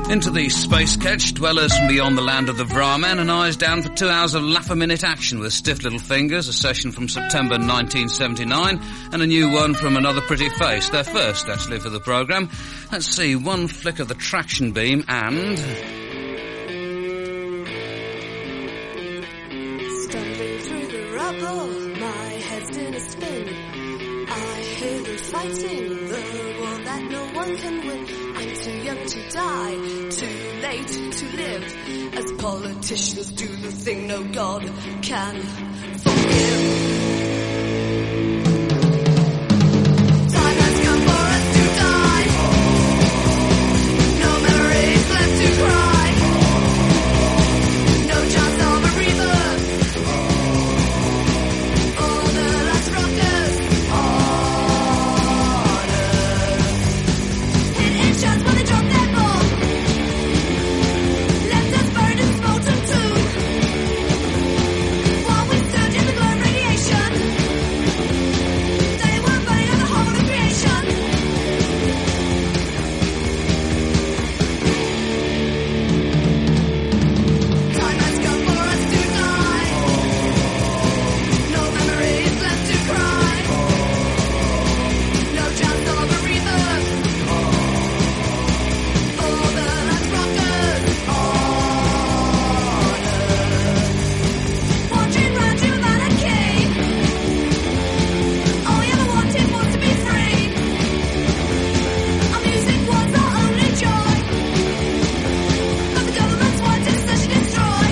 Into the space catch, dwellers from beyond the land of the Brahman and eyes down for 2 hours of laugh-a-minute action with Stiff Little Fingers, a session from September 1979, and a new one from Another Pretty Face, their first, actually, for the programme. Let's see, one flick of the traction beam and... Stumbling through the rubble, my head's in a spin. I hear them fighting the war that no one can win. I'm too young to die, too late to live. As politicians do the thing no God can forgive. Time has come for us to die. No memories left to cry. No chance of a rebirth. For the last rockers on earth. It ain't chance when they drop their bomb. Left us buried in molten tomb. While we stood in the glowing radiation, they were burning on the whole of creation. Time has come for us to die. No memories left to cry. No chance of a rebirth. For the last rockers on earth. Wandering round humanity. All we ever wanted was to be free. Our music was our only joy. But the governments wanted to search and destroy.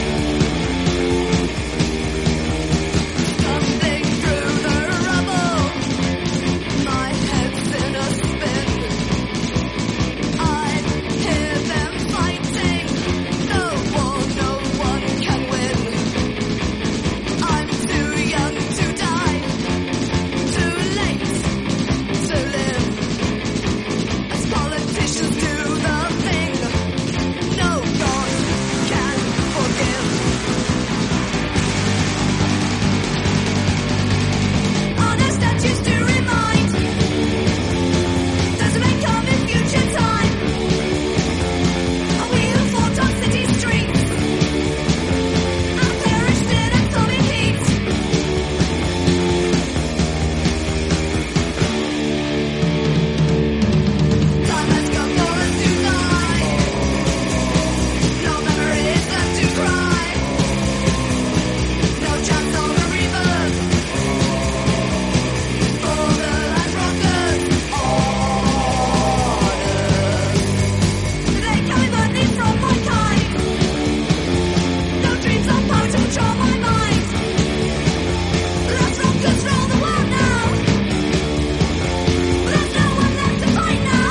Stumbling through the rubble, my head's in a spin. I hear them fighting. No war, no one can win. I'm too young to die, too late to live. As politicians do the thing no God can forgive. Are there statues to remind those who may come in future time? Are we who fought on city streets and perished in atomic heat? Time has come for us to die. No memories left to cry. No chance of a rebirth. For the last rockers on earth. They carry money from my kind. No dreams of power to control my mind. Last rockers rule the world now. But there's no one left to fight now.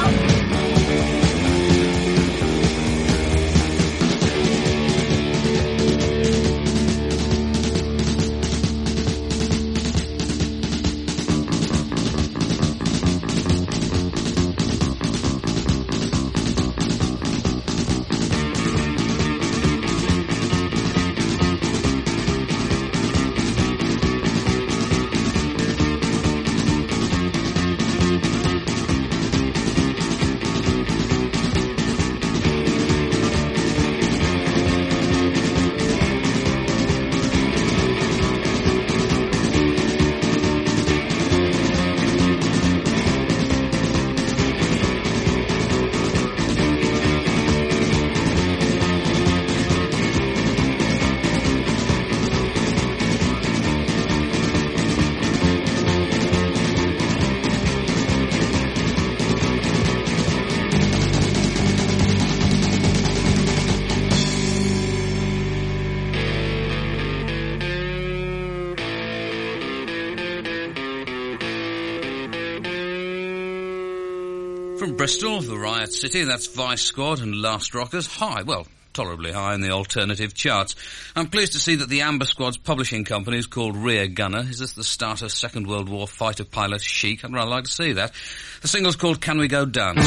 From Bristol, the Riot City, that's Vice Squad and Last Rockers. High, well, tolerably high in the alternative charts. I'm pleased to see that the Amber Squad's publishing company is called Rear Gunner. Is this the start of Second World War fighter pilot chic? I'd rather like to see that. The single's called Can We Go Dance?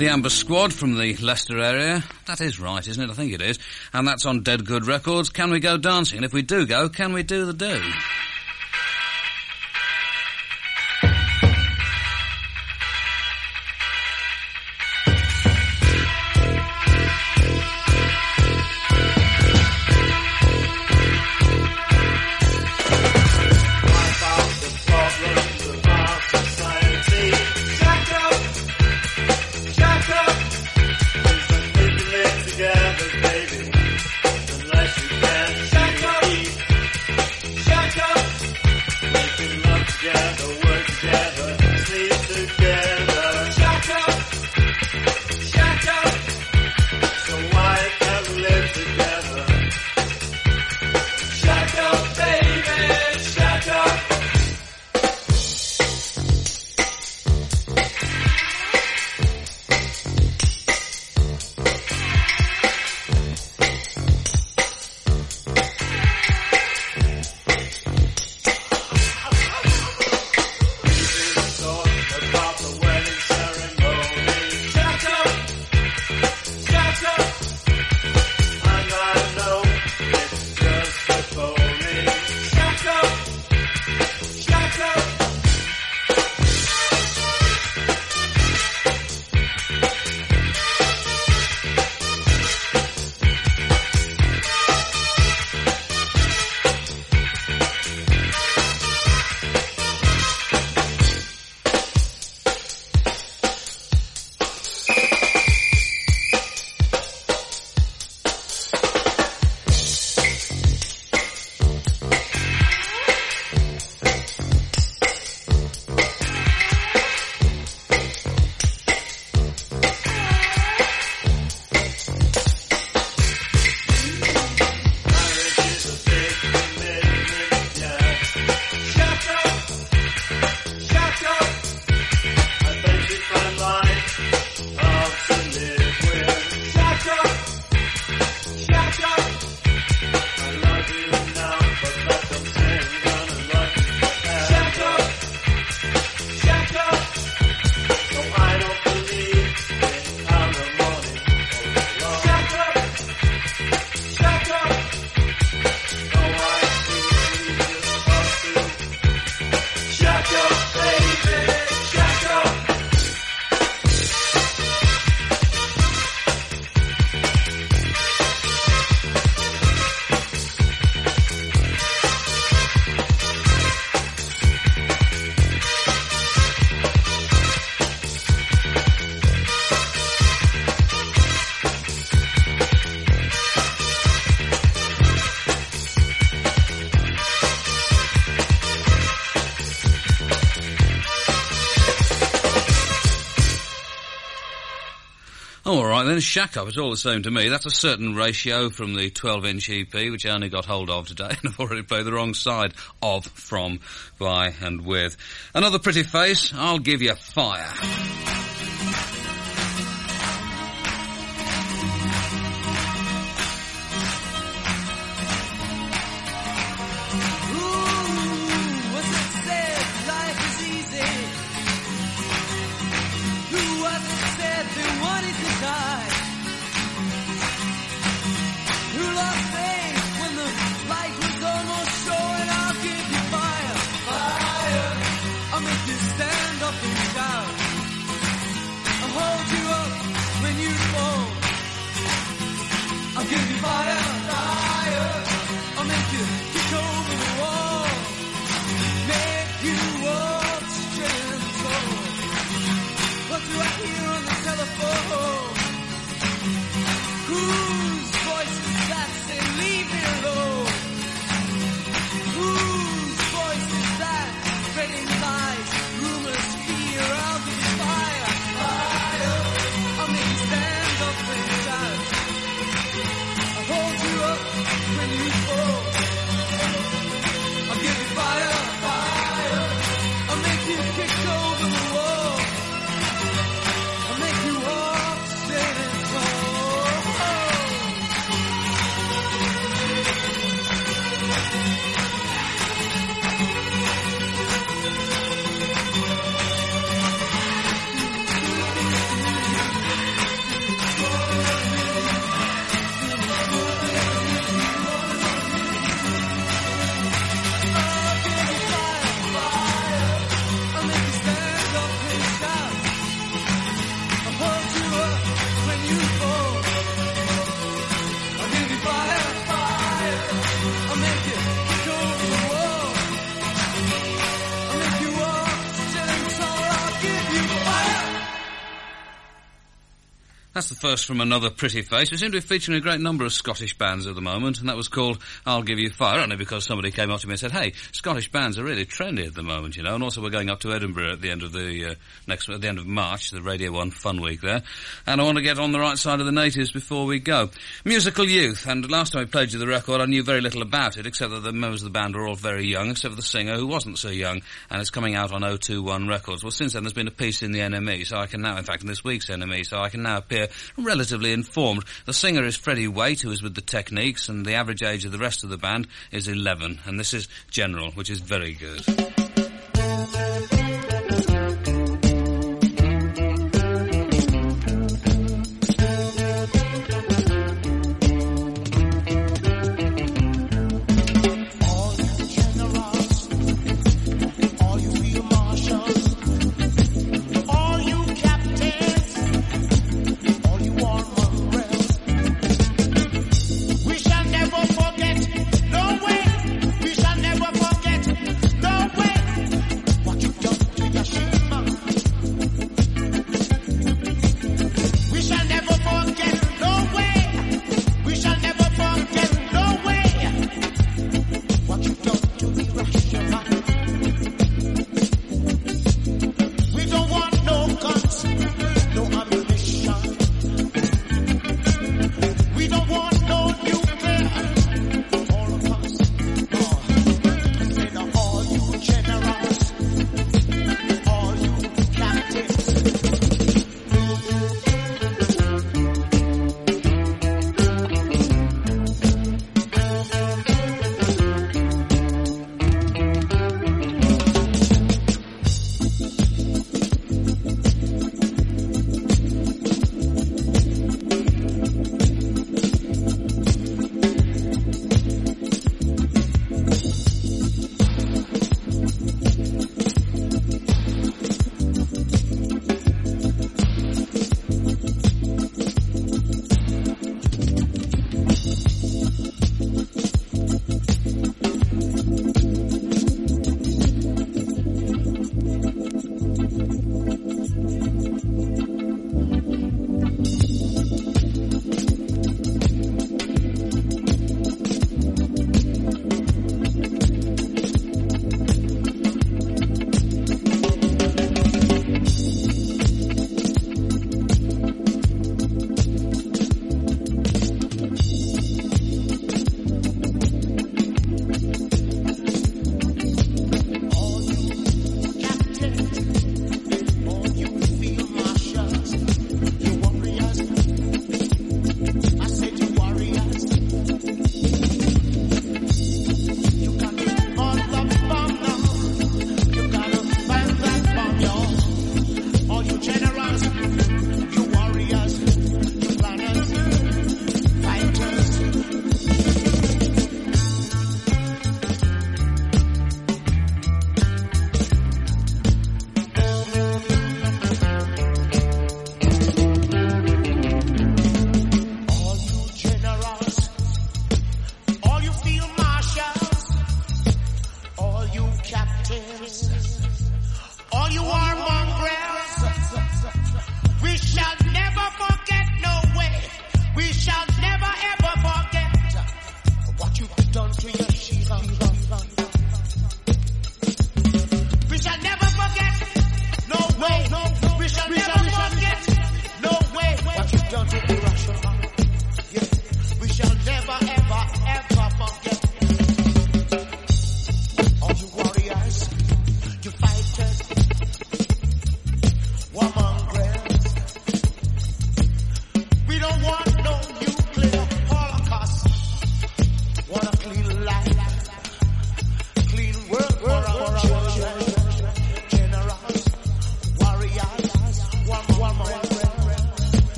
The Amber Squad from the Leicester area. That is right, isn't it? I think it is. And that's on Dead Good Records. Can We Go Dancing? And if we do go, can we do the do? All right, then, shack up, it's all the same to me. That's a certain ratio from the 12-inch EP, which I only got hold of today, and I've already played the wrong side of, from, by, and with. Another pretty face, I'll give you fire. What do I hear on the telephone? That's the first from another pretty face. We seem to be featuring a great number of Scottish bands at the moment, and that was called I'll Give You Fire, only because somebody came up to me and said, hey, Scottish bands are really trendy at the moment, you know, and also we're going up to Edinburgh at the end of at the end of March, the Radio 1 Fun Week there, and I want to get on the right side of the natives before we go. Musical Youth, and last time I played you the record, I knew very little about it, except that the members of the band were all very young, except for the singer, who wasn't so young, and it's coming out on 021 Records. Well, since then there's been a piece in the NME, so I can now, in fact, in this week's NME, so I can now appear relatively informed. The singer is Freddie Waite, who is with the Techniques, and the average age of the rest of the band is 11, and this is General, which is very good. No way, we shall never forget. No way, what you've done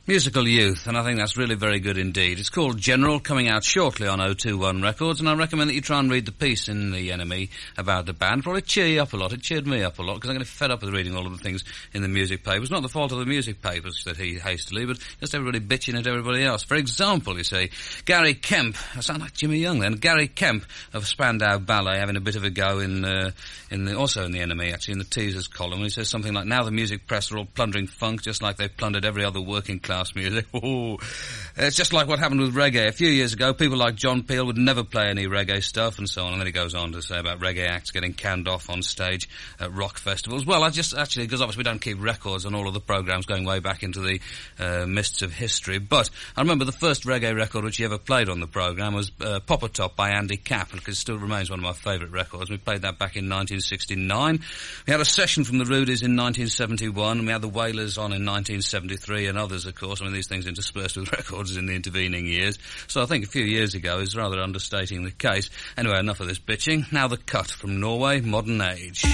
Musical Youth, and I think that's really very good indeed. It's called General, coming out shortly on 021 Records, and I recommend that you try and read the piece in the NME about the band. Probably cheer you up a lot. It cheered me up a lot, because I'm getting fed up with reading all of the things in the music papers. Not the fault of the music papers that he hastily, but just everybody bitching at everybody else. For example, you see, Gary Kemp, I sound like Jimmy Young then, Gary Kemp of Spandau Ballet having a bit of a go also in the NME, actually, in the teasers column. He says something like, now the music press are all plundering funk, just like they've plundered every other working class music. Ooh. It's just like what happened with reggae. A few years ago, people like John Peel would never play any reggae stuff and so on. And then he goes on to say about reggae acts getting canned off on stage at rock festivals. Well, because obviously we don't keep records on all of the programmes going way back into the mists of history. But I remember the first reggae record which he ever played on the programme was Popper Top by Andy Capp, because it still remains one of my favourite records. We played that back in 1969. We had a session from the Rudies in 1971, and we had the Wailers on in 1973, and others, of course. I mean, these things interspersed with records in the intervening years. So I think a few years ago is rather understating the case. Anyway, enough of this bitching. Now the cut from Norway, Modern Age.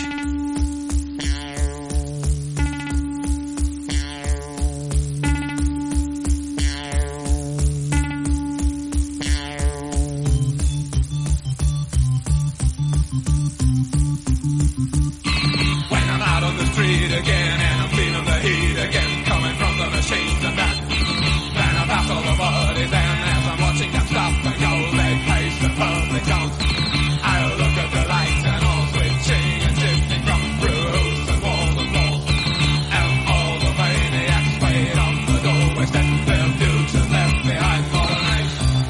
When I'm out on the street again and I'm feeling the heat again coming from the machines and that. Then I pass all the bodies and as I'm watching them stop and go, they face the public don't. I look at the lights and all switching and shifting from roofs and walls and walls. And all the maniacs wait on the doorway, set their futures left behind for the night.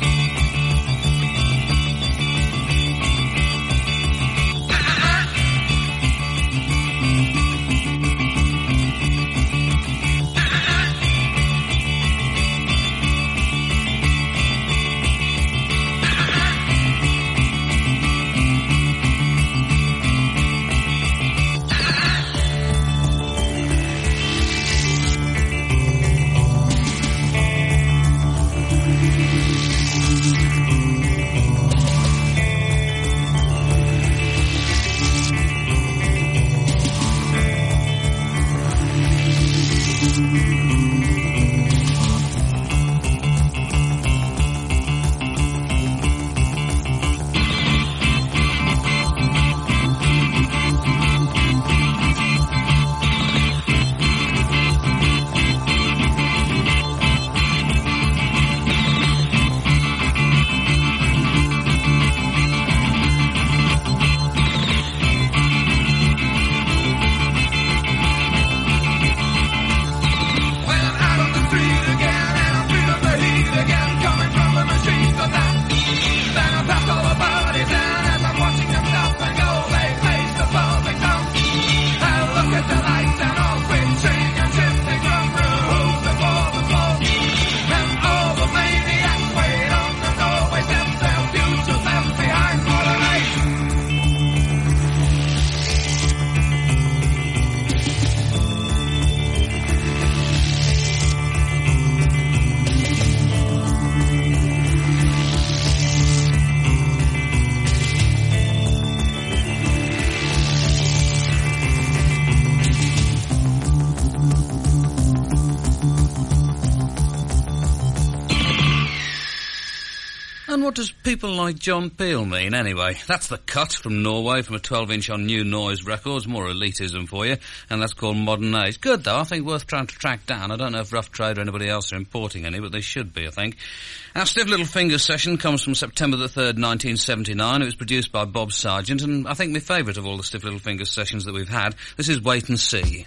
What does people like John Peel mean, anyway? That's the cut from Norway, from a 12-inch on New Noise Records, more elitism for you, and that's called Modern Age. Good, though, I think worth trying to track down. I don't know if Rough Trade or anybody else are importing any, but they should be, I think. Our Stiff Little Fingers session comes from September the 3rd, 1979. It was produced by Bob Sargent, and I think my favourite of all the Stiff Little Fingers sessions that we've had. This is Wait and See.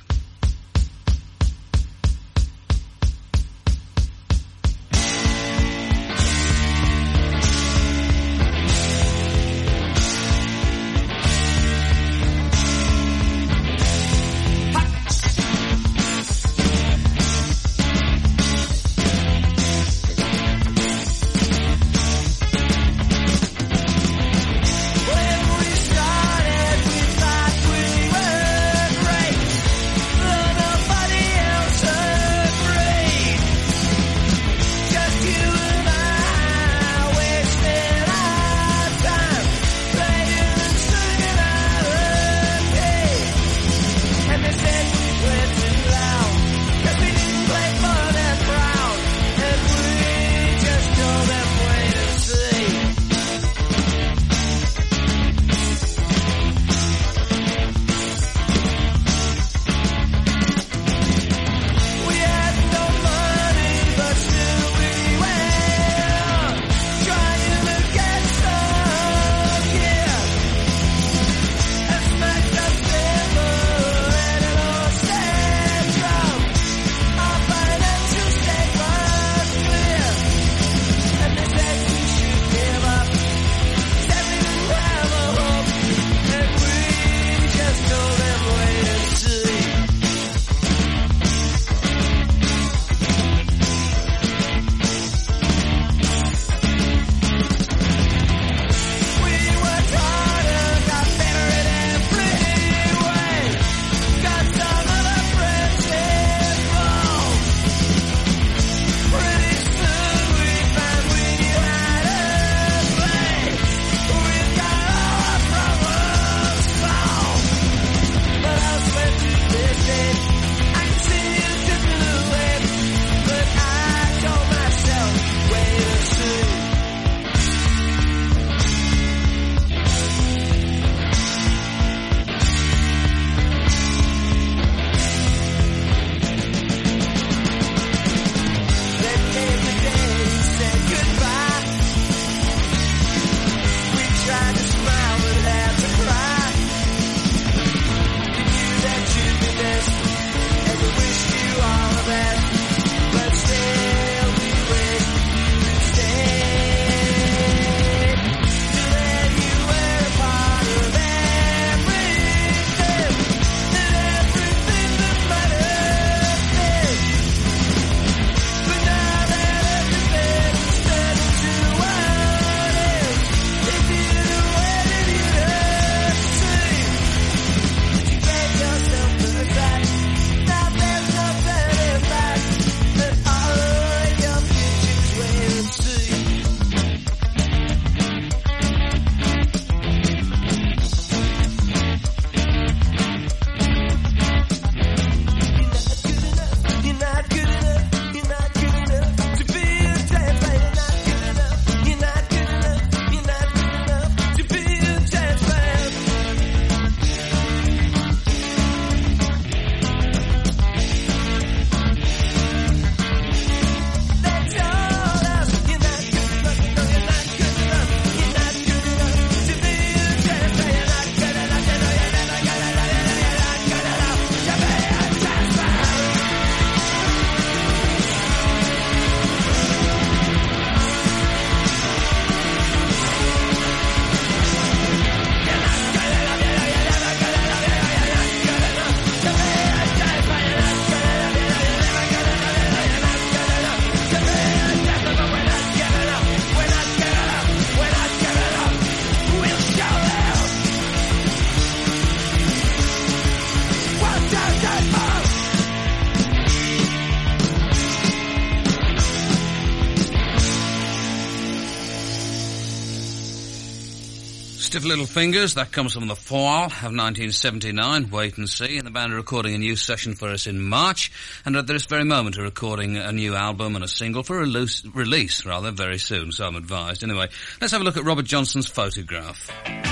Stiff Little Fingers, that comes from the fall of 1979, Wait and See, and the band are recording a new session for us in March, and at this very moment are recording a new album and a single for release very soon, so I'm advised. Anyway, let's have a look at Robert Johnson's Photograph.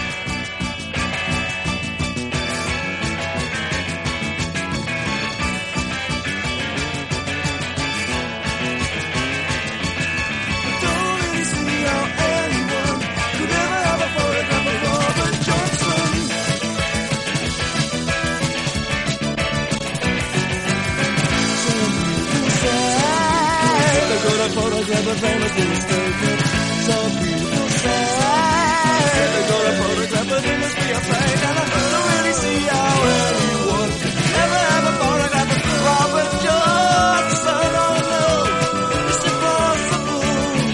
Photograph of famous mistaken. Some people say they're gonna photograph, but it must be a fake. And I don't really see how anyone could ever have a photograph of Robert Johnson. Oh no, it's impossible.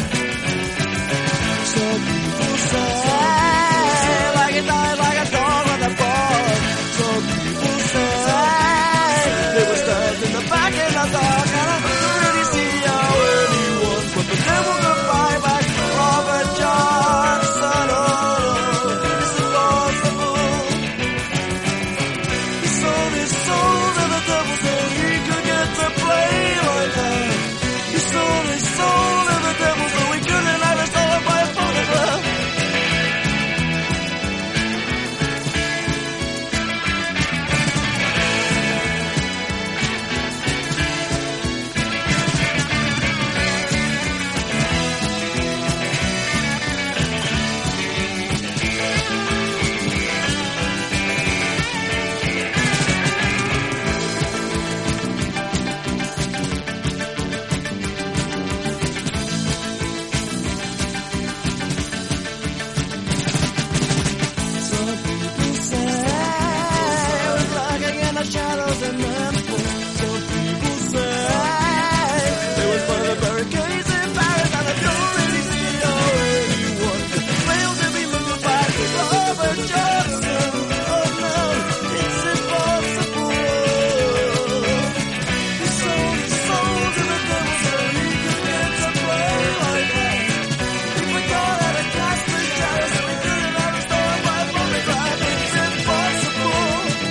Some people say like a died like a dog on the board. Some people say they were stabbed in the back in the dark. And I don't really see how but the devil could buy back Robert Johnson. Oh, it's impossible. He sold his soul to the devil so he could get to play like that. He sold his soul to the devil so he couldn't have his dollar by a photograph. Shadows and mental. Some people say it was by the barricades in Paris, and I don't really see how anyone could fail to be moved by Robert Johnson. Oh no, it's impossible. He sold his soul to the devil so he could get to play like that. He forgot how to cast the shadows and he couldn't have his story by a photograph. It's impossible.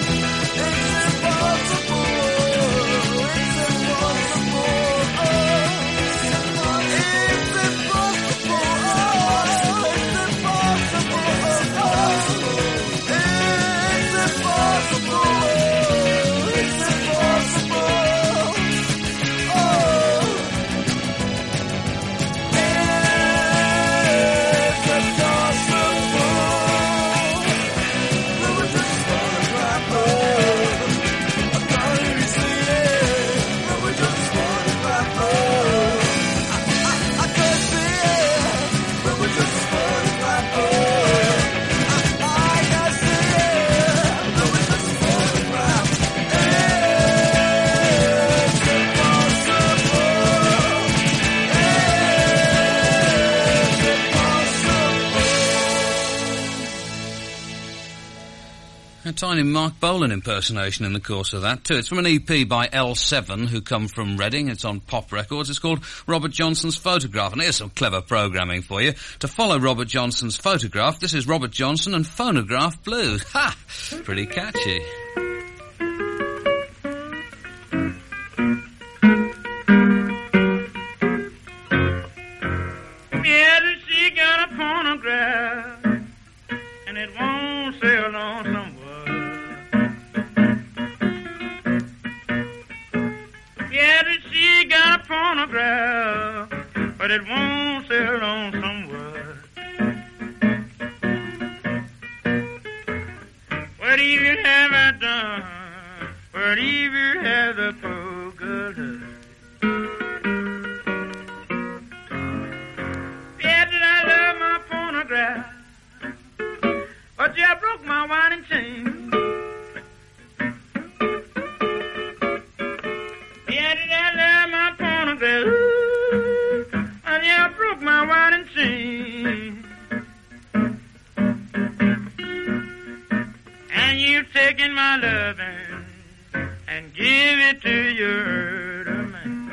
A tiny Mark Bolan impersonation in the course of that, too. It's from an EP by L7, who come from Reading. It's on Pop Records. It's called Robert Johnson's Photograph. And here's some clever programming for you. To follow Robert Johnson's Photograph, this is Robert Johnson and Phonograph Blues. Ha! Pretty catchy. Yeah, she got a phonograph, and it won't sell on somewhere. She got a phonograph, but it won't sell on some word. What even have I done? What even have the poor girl done? Yeah, did I love my phonograph? But yeah, I broke my winding chain. My winding chain, and you've taken my loving and give it to your man.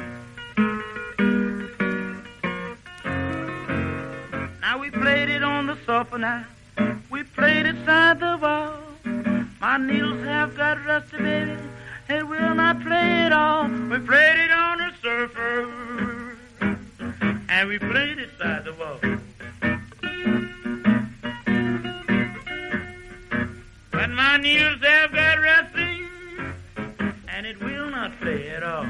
Now we played it on the sofa now. We inside the wall. My needles have got rusty, baby. It will not play it all. We played it on the surfer, and we played it inside the wall. But my needles have got rusty, and it will not play at all.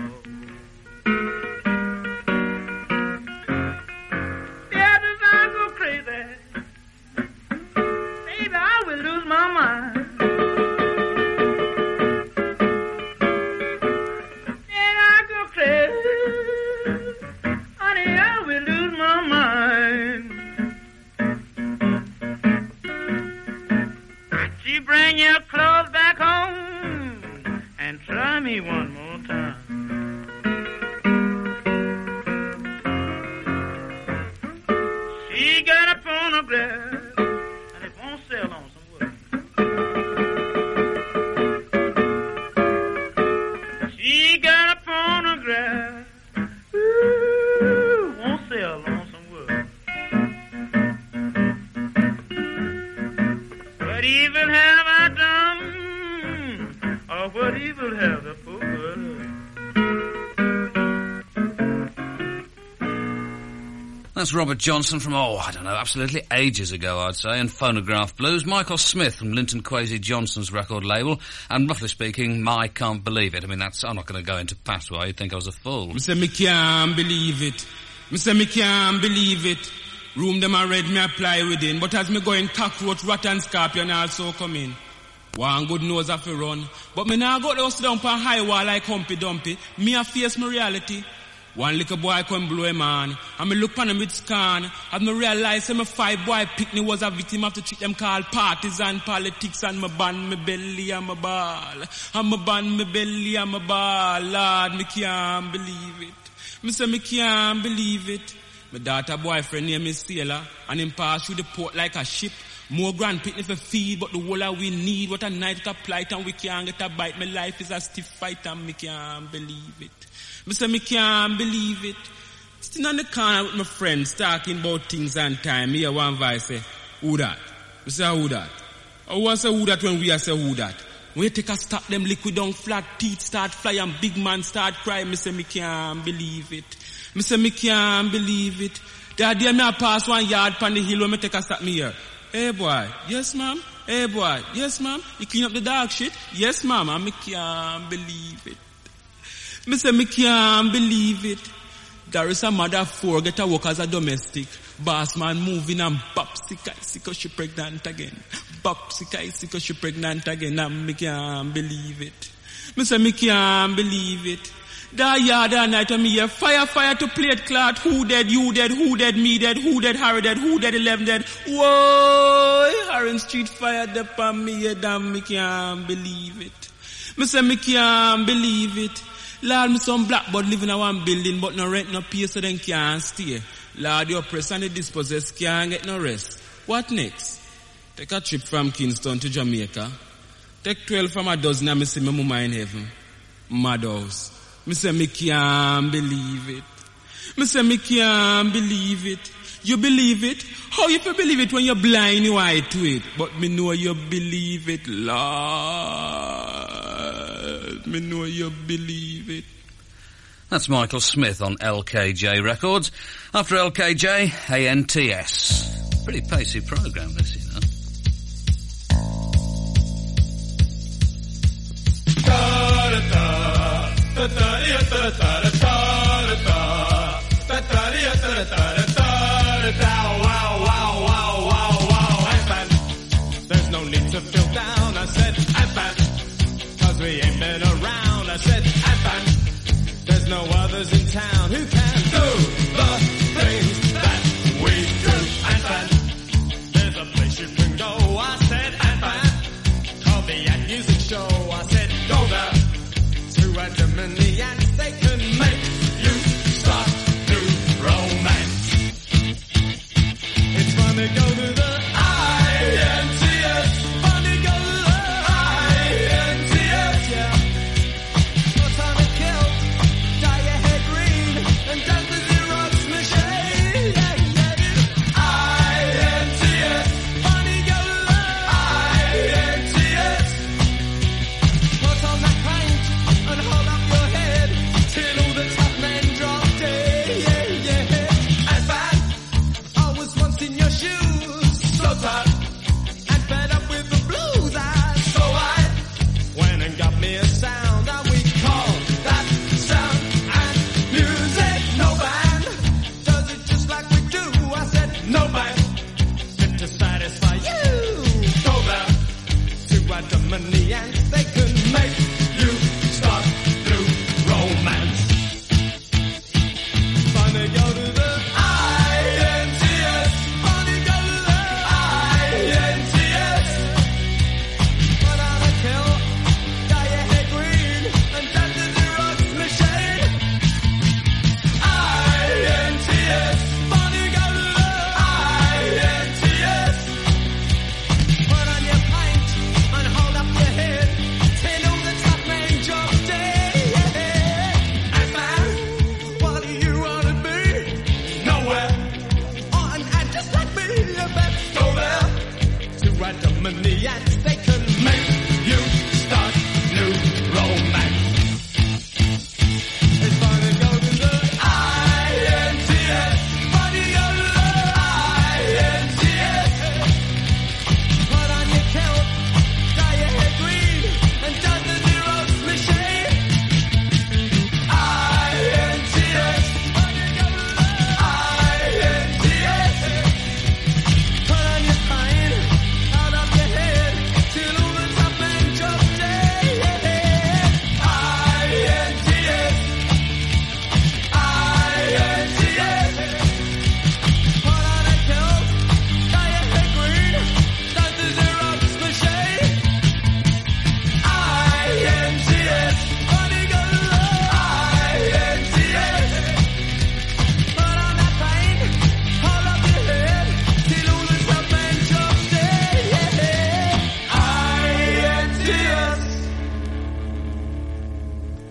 Yeah, does I go crazy? Baby, I will lose my mind. Honey, I will lose my mind. You bring your clothes back home and try me one more time. She got a phonograph and it won't sell on some wood. She got a phonograph, ooh, won't sell on some wood. What evil have I done, or what evil have the poor girl done? That's Robert Johnson from, I don't know, absolutely ages ago, I'd say, and Phonograph Blues. Michael Smith from Linton Kwesi Johnson's record label, and roughly speaking, I Can't Believe It. I mean, I'm not going to go into patois, you'd think I was a fool. Me say me can't believe it. Me say me can't believe it. Room them a red, me apply within. But as me go in, cockroach, rat and scorpion also come in. One good nose have to run. But me now go to sit down on high wall like Humpy Dumpy. Me a face my reality. One little boy come blow a man. And me look on him with scan. And me realize that my 5 boy pick me was a victim of the trick them called partisan politics. And me ban me belly and me ball. And me ban me belly and me ball. Lord, me can't believe it. Me say me can't believe it. My daughter boyfriend name is Sailor. And him pass through the port like a ship. More grand picnic for feed, but the whole of we need. What a night, what a plight, and we can't get a bite. My life is a stiff fight, and me can't believe it. Me say me can't believe it. Sitting on the corner with my friends, talking about things and time. Me hear one voice say, who that? Me say, who that? I want to say who that when we say who that? When you take a stop, them liquid down flat, teeth start fly, and big man start crying. Me say me can't believe it. Me say me can't believe it. That day me a pass one yard pan the hill when me take a stop me here. Hey boy, yes ma'am. Hey boy, yes ma'am. You clean up the dog shit? Yes ma'am. And me can't believe it. Me say me can't believe it. There is a mother of 4 get a work as a domestic. Boss man moving and bopsy cause she pregnant again. Bopsy cause she pregnant again. And me can't believe it. Me say me can't believe it. That yard all night and me hear fire to plate cloth. Who dead, you dead, who dead, me dead, who dead, Harry dead, who dead, 11 dead. Whoa, Harry Street fire up on me head and me can't believe it. Me say me can't believe it. Lord, me some blackboard living in one building but no rent, no pay so then can't stay. Lord, the oppressed and the dispossessed can't get no rest. What next? Take a trip from Kingston to Jamaica. Take 12 from a dozen and me see my mama in heaven. Madhouse. Me say me can't believe it. Me say me can't believe it. You believe it? How you can believe it when you're blind, you eye to it? But me know you believe it, Lord. Me know you believe it. That's Michael Smith on LKJ Records. After LKJ, ANTS. Pretty pacey program, this, you know. There's no need to feel down. I said, cause we ain't been around. I said, there's no others in town who can do the things that we do. There's a place you can go. I said, called the Ant Music Show. I said, go there to Edmund and the Ants. They can make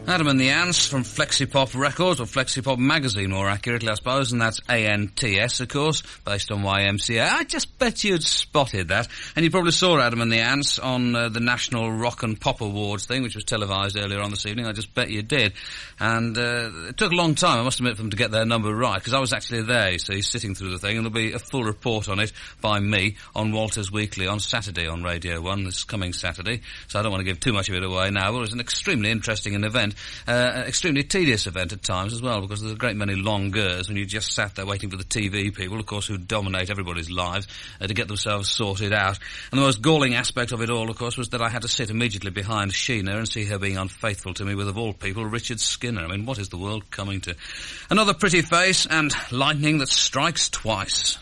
Adam and the Ants from Flexipop Records, or Flexipop Magazine more accurately I suppose, and that's ANTS of course, based on YMCA. I just bet you'd spotted that, and you probably saw Adam and the Ants on the National Rock and Pop Awards thing, which was televised earlier on this evening. I just bet you did. And it took a long time, I must admit, for them to get their number right, because I was actually there, you see, sitting through the thing, and there'll be a full report on it by me on Walters Weekly on Saturday on Radio 1, this coming Saturday, so I don't want to give too much of it away now. But it was an extremely interesting event, an extremely tedious event at times as well, because there's a great many longers when you just sat there waiting for the TV people, of course, who dominate everybody's lives, to get themselves sorted out. And the most galling aspect of it all, of course, was that I had to sit immediately behind Sheena and see her being unfaithful to me with, of all people, Richard Skinner. I mean, what is the world coming to? Another pretty face and lightning that strikes twice.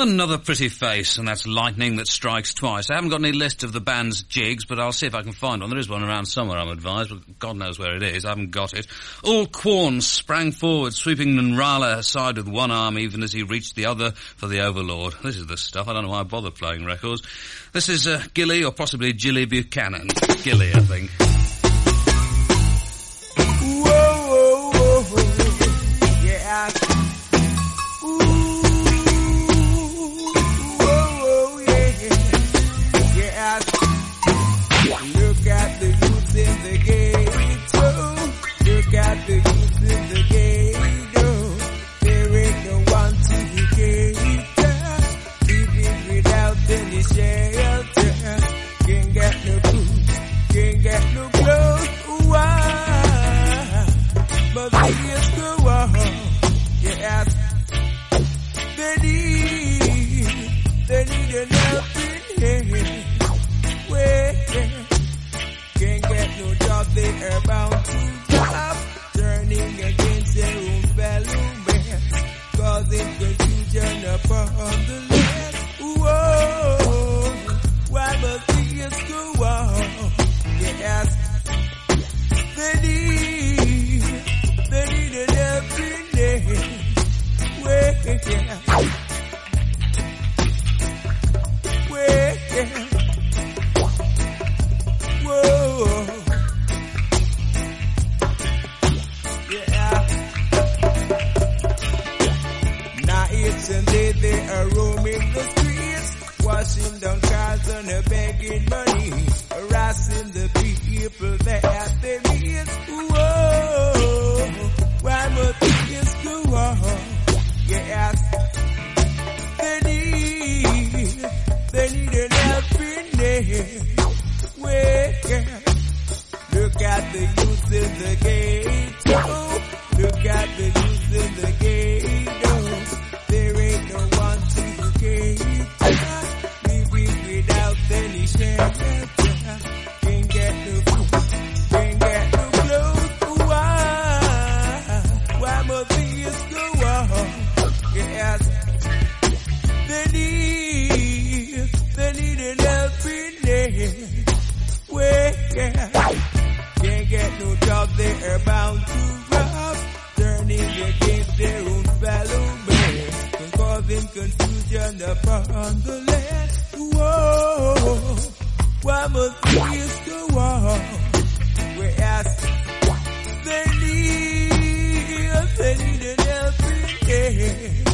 Another pretty face, and that's lightning that strikes twice. I haven't got any list of the band's jigs, but I'll see if I can find one. There is one around somewhere, I'm advised, but God knows where it is. I haven't got it. All Quorn sprang forward, sweeping Nrala aside with one arm, even as he reached the other for the Overlord. This is the stuff. I don't know why I bother playing records. This is Gilly, or possibly Jilly Buchanan. Gilly, I think. Whoa, whoa, whoa, yeah. Look at the youth in the ghetto. Look at the youth in the ghetto. There ain't no one to cater. Living without any shelter. Can't get no food. Can't get no clothes. Why? But the years go on. Yes. They need an helping hand. Can't get no job, they are bound to drop, turning against their own fellow man, causing confusion upon the land. Whoa, why must things go on? Yes, they need an helping hand. Wait, yeah. Whoa. Yeah. Nights and days they are roaming the streets, washing down cars and begging money, harassing the people that they meet. Whoa, why must things go on? Yes, they need an helping hand. Look at the youth in the ghetto. Look at the youth in the ghetto. There ain't no one to cater. Living without any shelter. Can't get no food. Can't get no clothes. Why must things go on? Yes. They need an helping hand. Can't get no job, they are bound to rob, turning against their own fellow man, causing confusion upon the land. Whoa, why must things go on? We ask, they need an helping hand.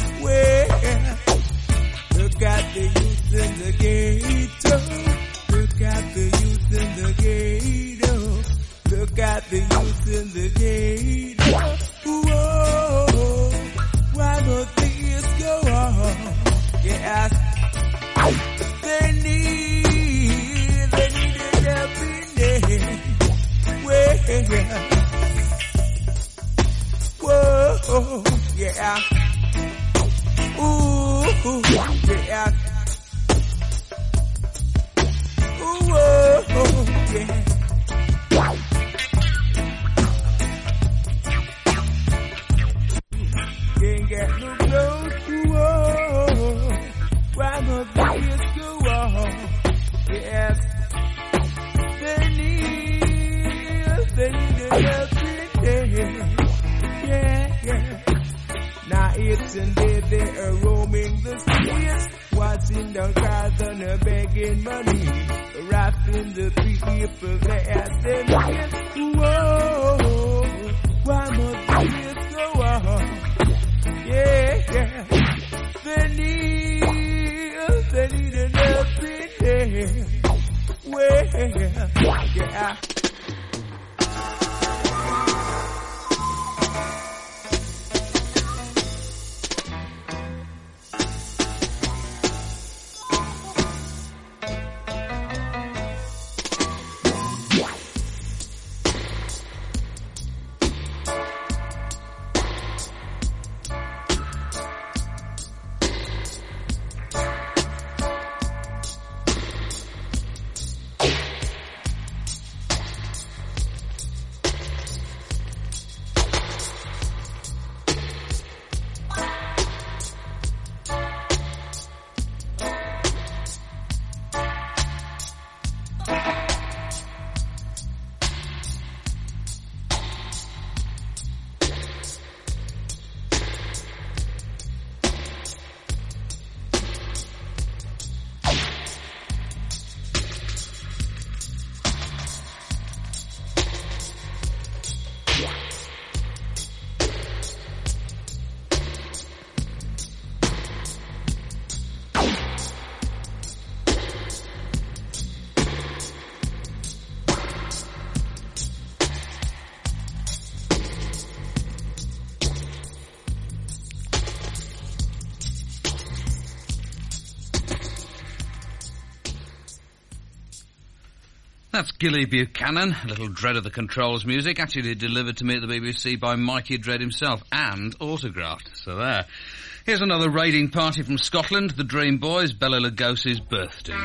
Look at the youth in the ghetto. Look at the youth in the ghetto. Look at the youth in the ghetto. Whoa, why must things go on? Yes, they need a helping hand. Whoa, yeah. Ooh, yeah. Whoa, yeah. Can't get no clothes. Whoa, why must this go on? Yes, they need a helping hand. Yeah. Nights and days they are roaming the streets, watching down cars and begging money, harassing the people that they meet. Whoa, why must this go on? Yeah. They need an helping hand. Well, yeah. That's Gilly Buchanan, a little Dread of the Controls music, actually delivered to me at the BBC by Mikey Dread himself, and autographed. So there. Here's another raiding party from Scotland, the Dream Boys, Bela Lugosi's Birthday.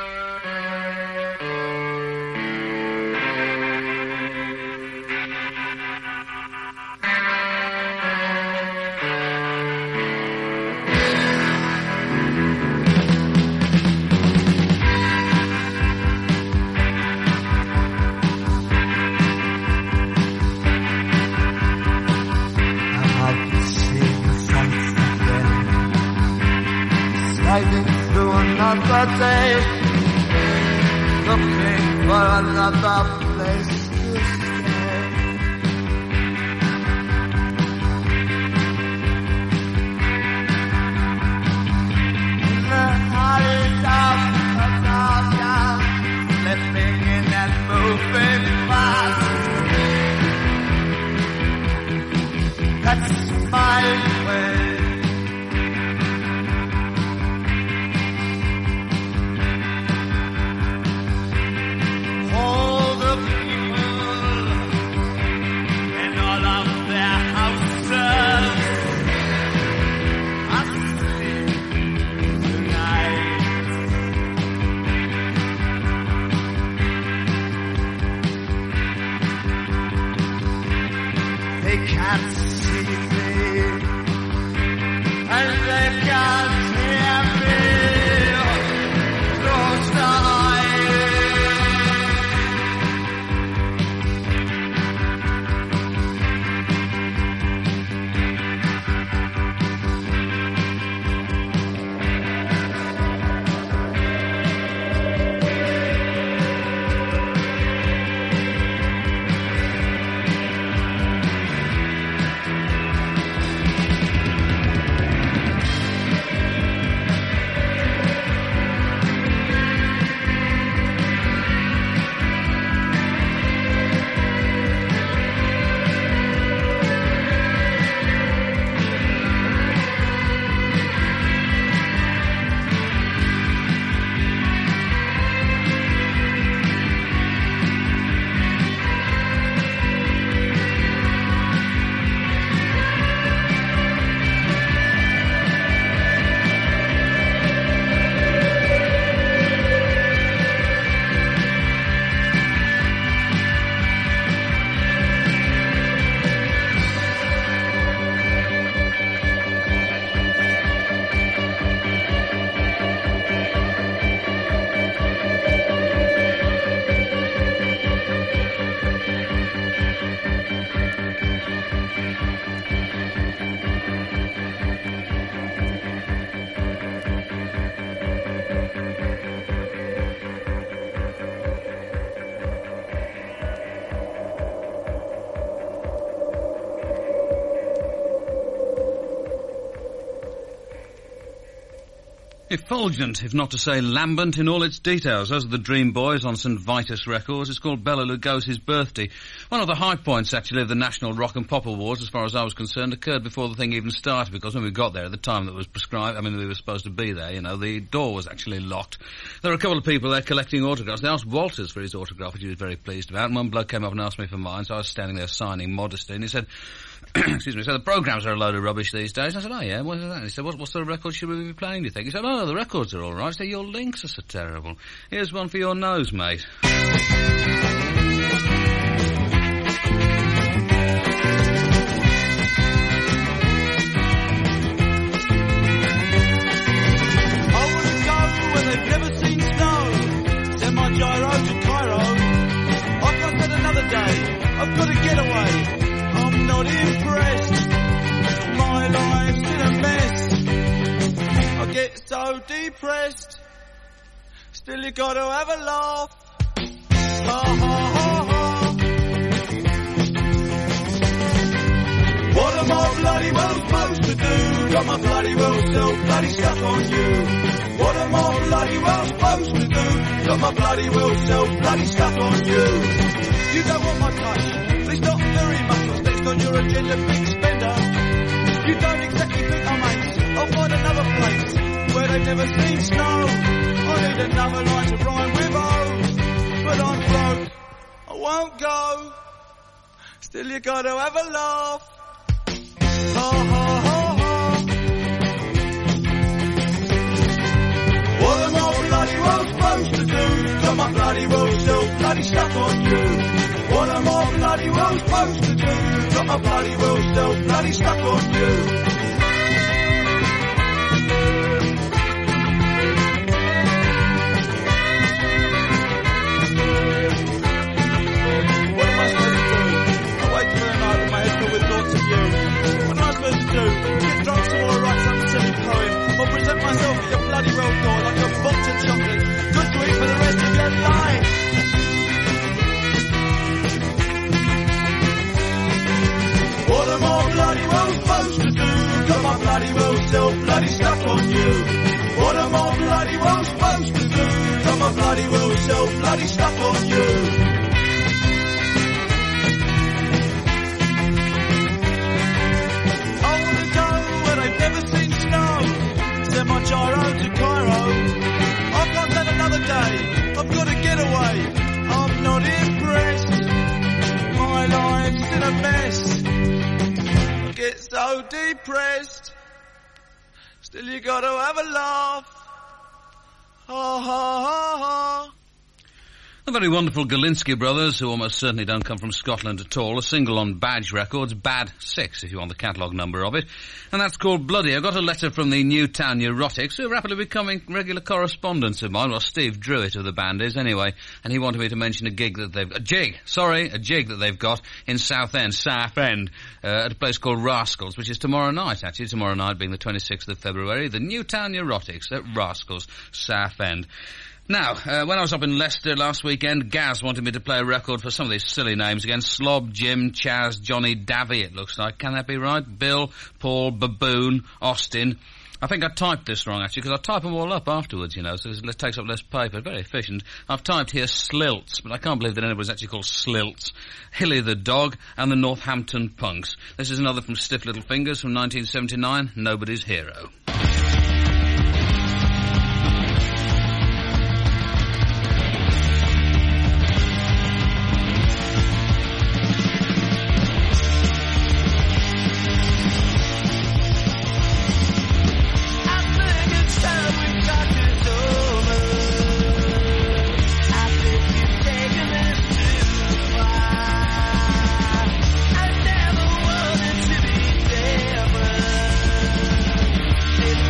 Through another day, looking for another place to stay. In the heart of Anatolia, living in and moving fast. That's my way. Effulgent, if not to say lambent in all its details. Those are the Dream Boys on St Vitus Records. It's called Bela Lugosi's Birthday. One of the high points, actually, of the National Rock and Pop Awards, as far as I was concerned, occurred before the thing even started, because when we got there at the time that was prescribed, I mean, we were supposed to be there, you know, the door was actually locked. There were a couple of people there collecting autographs. They asked Walters for his autograph, which he was very pleased about, and one bloke came up and asked me for mine, so I was standing there signing modestly, and he said, excuse me, so the programmes are a load of rubbish these days. I said, oh yeah, what is that? And he said, what sort of records should we be playing, do you think? He said, oh, the records are all right. I said, your links are so terrible. Here's one for your nose, mate. They've never seen snow. Send my gyro to Cairo. I've got that another day. I've got to get away. I'm not impressed. My life's in a mess. I get so depressed. Still you got to have a laugh. Ha ha ha ha. What am I bloody well supposed to do? Got my bloody well self bloody stuck on you. What am I bloody well supposed to do? Got my bloody well self bloody stuck on you. You don't want my touch, at least not very much. What's next on your agenda, big spender? You don't exactly think I'm mates. I'll find another place where they've never seen snow. I need another line to rhyme with, oh. but I'm broke. I won't go. Still you gotta have a laugh. Ha ha ha ha. What am I bloody well supposed to do? Got my bloody well still bloody stuck on you. What am I bloody well supposed to do? Got my bloody well still bloody stuck on you. With thoughts of you. What am I supposed to do? Get drunk some more, write some silly poem, or present myself at your bloody well door like a box of chocolate, good to eat for the rest of your life. What am I bloody well supposed to do? Got my bloody well still bloody stuck on you. What am I bloody well supposed to do? Got my bloody well still bloody stuck on you. Send my gyro to Cairo. I can't stand another day. I've got to get away. I'm not impressed. My life's in a mess. I get so depressed. Still you got to have a laugh. Ha ha ha ha. The very wonderful Galinsky brothers, who almost certainly don't come from Scotland at all, a single on Badge Records, Bad 6, if you want the catalogue number of it, and that's called Bloody. I got a letter from the Newtown Neurotics, who are rapidly becoming regular correspondents of mine. Well, Steve Druitt of the band is, anyway, and he wanted me to mention a jig that they've got in Southend, at a place called Rascals, which is tomorrow night, actually, tomorrow night being the 26th of February, the Newtown Neurotics at Rascals, Southend. Now, when I was up in Leicester last weekend, Gaz wanted me to play a record for some of these silly names again. Slob, Jim, Chaz, Johnny, Davy, it looks like. Can that be right? Bill, Paul, Baboon, Austin. I think I typed this wrong, actually, because I type them all up afterwards, you know, so it takes up less paper. Very efficient. I've typed here Slilts, but I can't believe that anybody's actually called Slilts. Hilly the Dog and the Northampton Punks. This is another from Stiff Little Fingers from 1979, Nobody's Hero. Never wanted to be there, but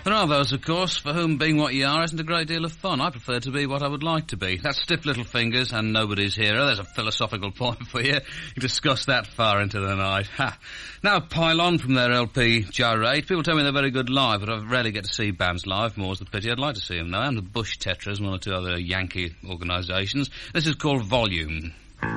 There are those, of course, for whom being what you are isn't a great deal of fun. I prefer to be what I would like to be. That's Stiff Little Fingers and Nobody's Hero. There's a philosophical point for you. You discuss that far into the night. Ha! Now, Pylon from their LP Gyrate. People tell me they're very good live, but I rarely get to see bands live. More's the pity. I'd like to see them, though. And the Bush Tetras and one or two other Yankee organisations. This is called Volume.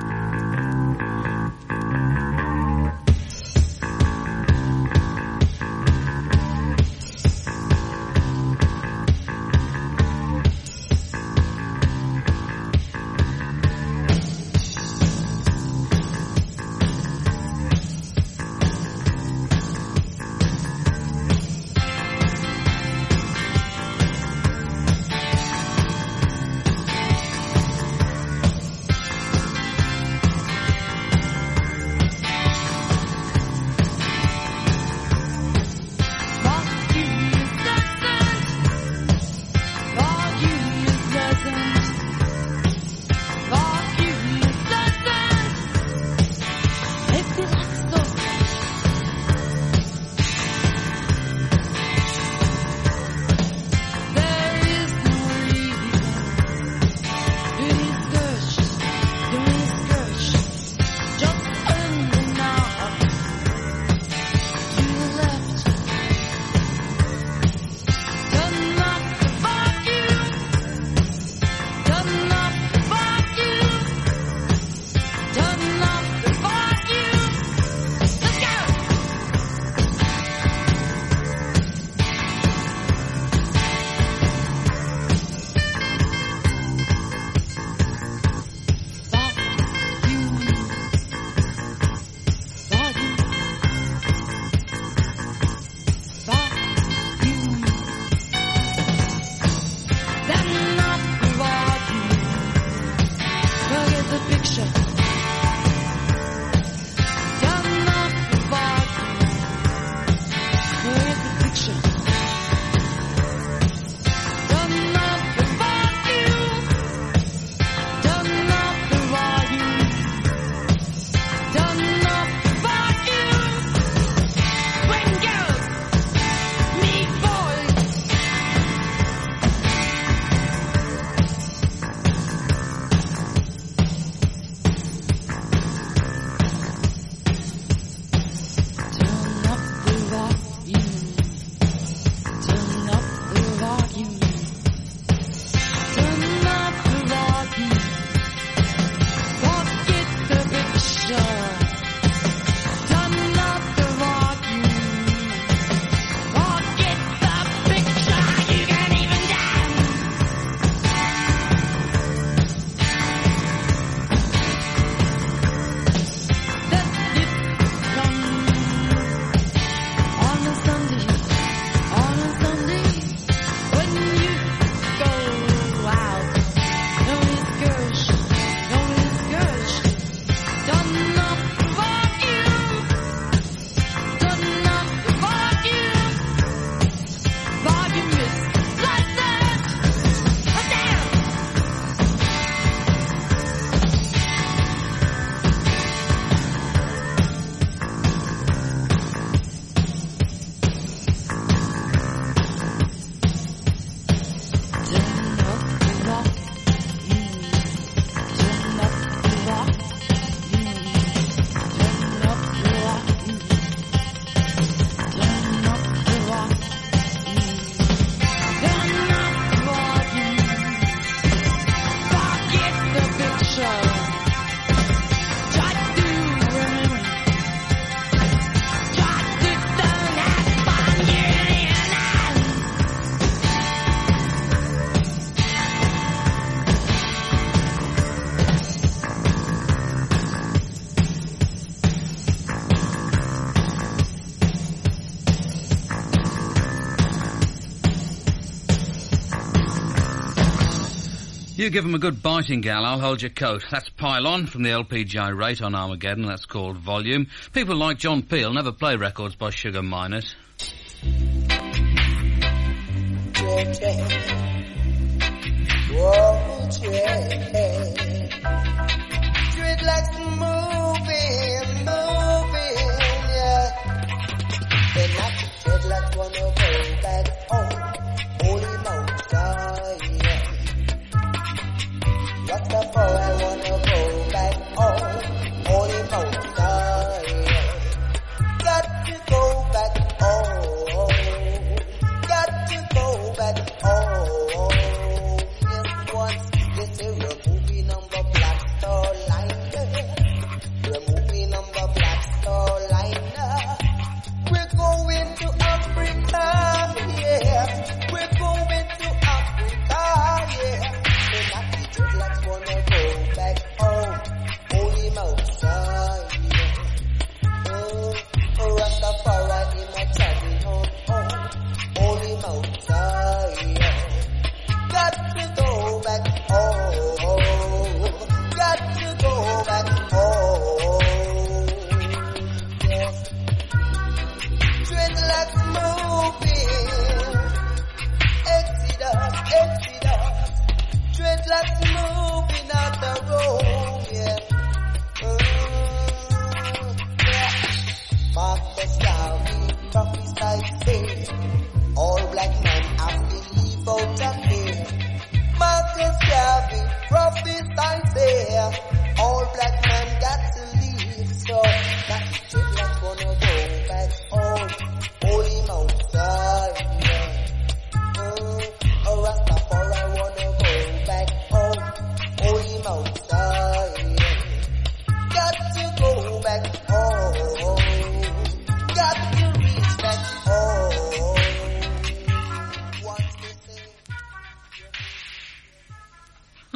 You give 'em a good biting, gal, I'll hold your coat. That's Pylon from the LP Gyrate on Armageddon. That's called Volume. People like John Peel never play records by sugar miners. Whoa, dreadlocks moving, yeah. They're not the dreadlocks wanna go back home.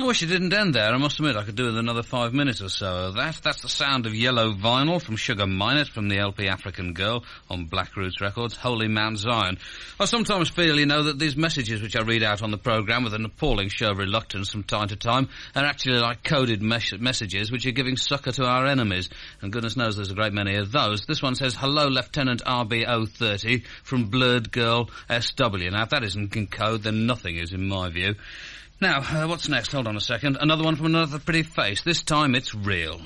wish it didn't end there. I must admit I could do with another 5 minutes or so of that. That's the sound of Yellow Vinyl from Sugar Minott from the LP African Girl on Black Roots Records, Holy Mount Zion. I sometimes feel, that these messages which I read out on the programme with an appalling show of reluctance from time to time are actually like coded messages which are giving succour to our enemies. And goodness knows there's a great many of those. This one says, Hello Lieutenant RB030 from Blurred Girl SW. Now if that isn't in code, then nothing is in my view. Now, what's next? Hold on a second. Another one from another pretty face. This time it's real.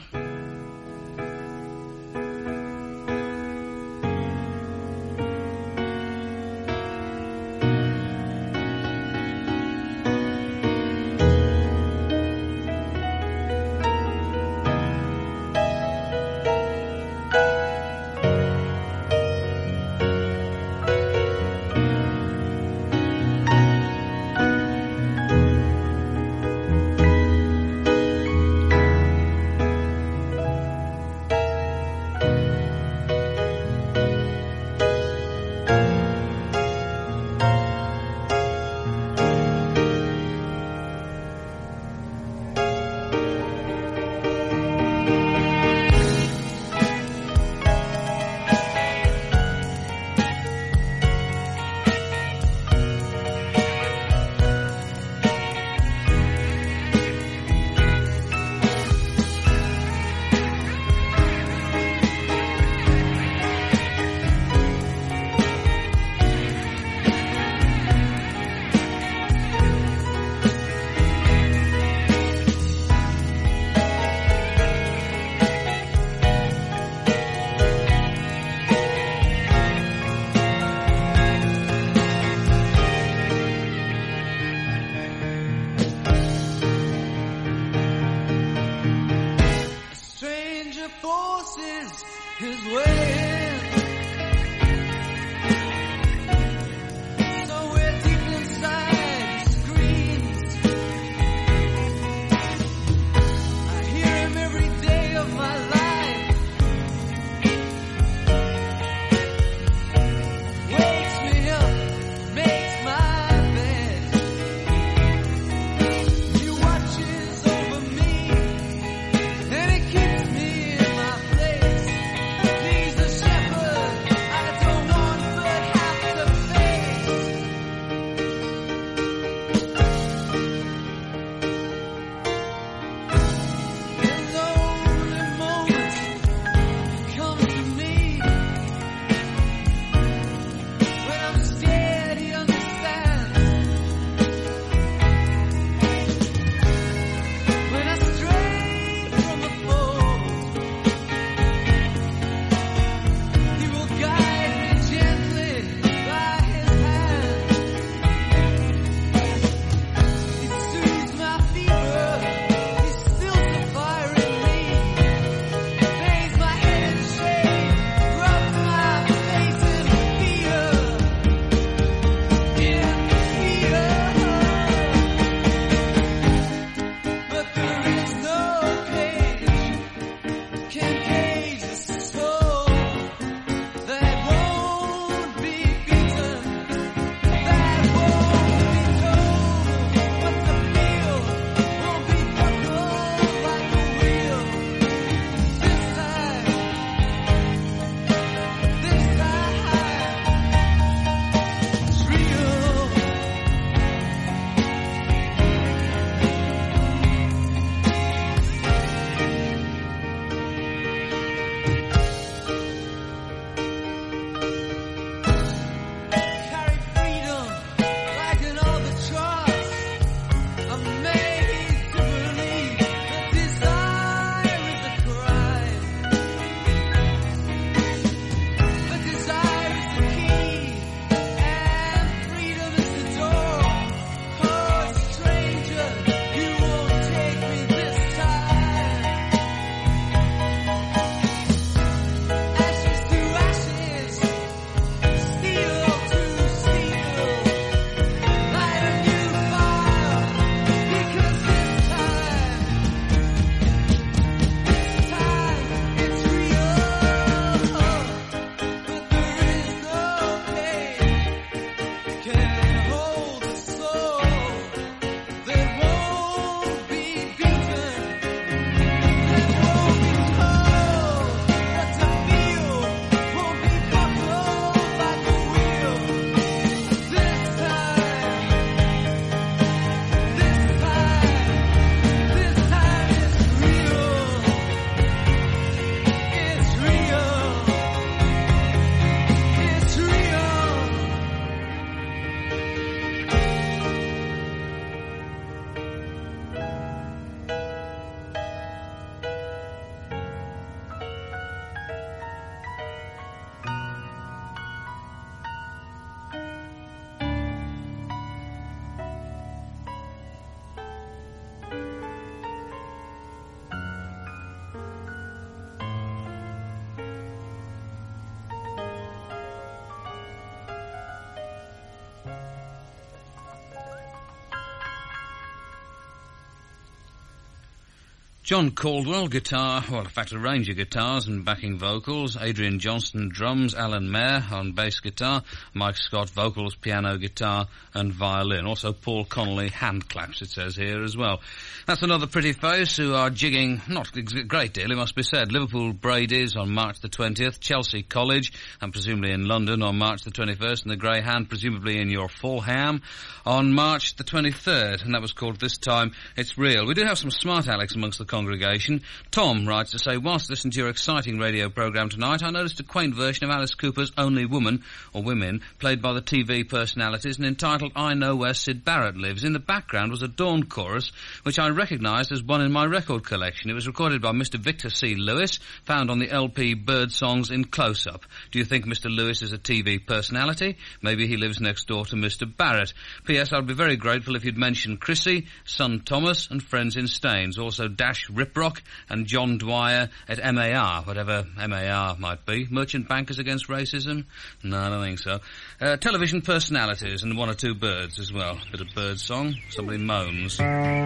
John Caldwell, guitar, well, in fact, a range of guitars and backing vocals. Adrian Johnston, drums. Alan Mayer on bass guitar. Mike Scott, vocals, piano, guitar, and violin. Also Paul Connolly, hand claps, it says here as well. That's another pretty face who are jigging, not a great deal, it must be said. Liverpool Brady's on March the 20th. Chelsea College, and presumably in London on March the 21st. And the Grey Hand, presumably in your Fulham, on March the 23rd. And that was called This Time It's Real. We do have some smart Alex amongst the congregation. Tom writes to say, whilst listening to your exciting radio programme tonight, I noticed a quaint version of Alice Cooper's Only Woman, or Women, played by the TV personalities and entitled I Know Where Syd Barrett Lives. In the background was a dawn chorus, which I recognised as one in my record collection. It was recorded by Mr. Victor C. Lewis, found on the LP Bird Songs in Close-Up. Do you think Mr. Lewis is a TV personality? Maybe he lives next door to Mr. Barrett. P.S. I'd be very grateful if you'd mention Chrissy, son Thomas, and friends in Staines. Also Dash Riprock and John Dwyer at MAR, whatever MAR might be. Merchant Bankers Against Racism? No, I don't think so. Television personalities and one or two birds as well. Bit of bird song. Somebody moans.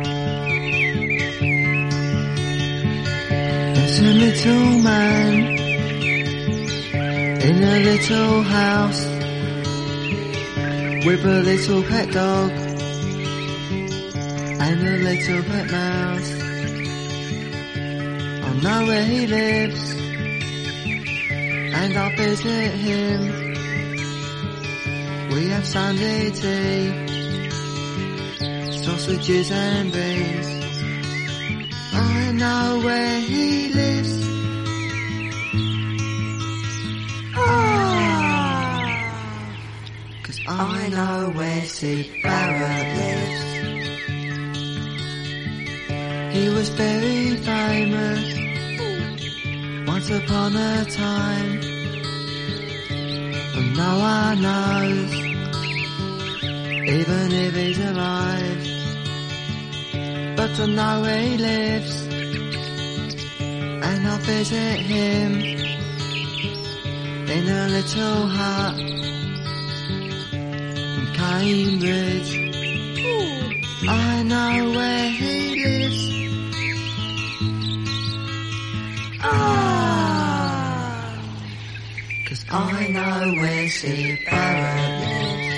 There's a little man in a little house with a little pet dog and a little pet mouse. I know where he lives and I'll visit him. We have Sunday tea, sausages and beans. I know where he lives. Cause I know where Syd Barrett lives. He was very famous once upon a time, and no one knows, even if he's alive. But I know where he lives, and I'll visit him in a little hut in Cambridge. I know where he lives. Cause I know where Syd Barrett lives.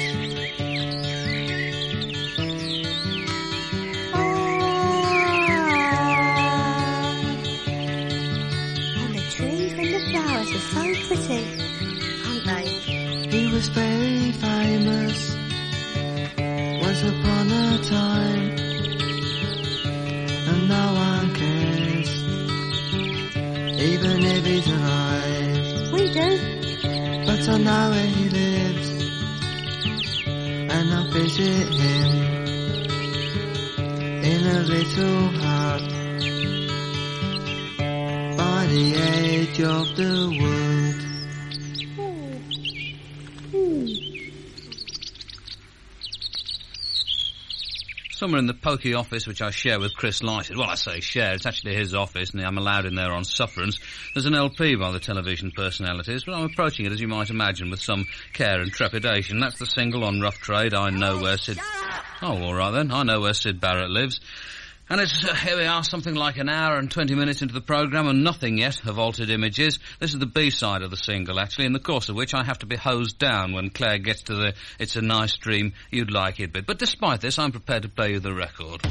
And the trees and the flowers are so pretty, aren't they? He was very famous once upon a time, and no one cares, even if he's alive. We do. But I know where he lives, and I'll visit him in a little hut by the edge of the wood. Somewhere in the pokey office which I share with Chris Lighted, well, I say share, it's actually his office and I'm allowed in there on sufferance, there's an LP by the television personalities, but I'm approaching it, as you might imagine, with some care and trepidation. That's the single on Rough Trade, I Know Where Syd... Oh, all right then, I Know Where Syd Barrett Lives. And it's, here we are, something like an hour and 20 minutes into the programme and nothing yet of Altered Images. This is the B-side of the single, actually, in the course of which I have to be hosed down when Claire gets to the It's a Nice Dream, You'd Like It bit. But despite this, I'm prepared to play you the record.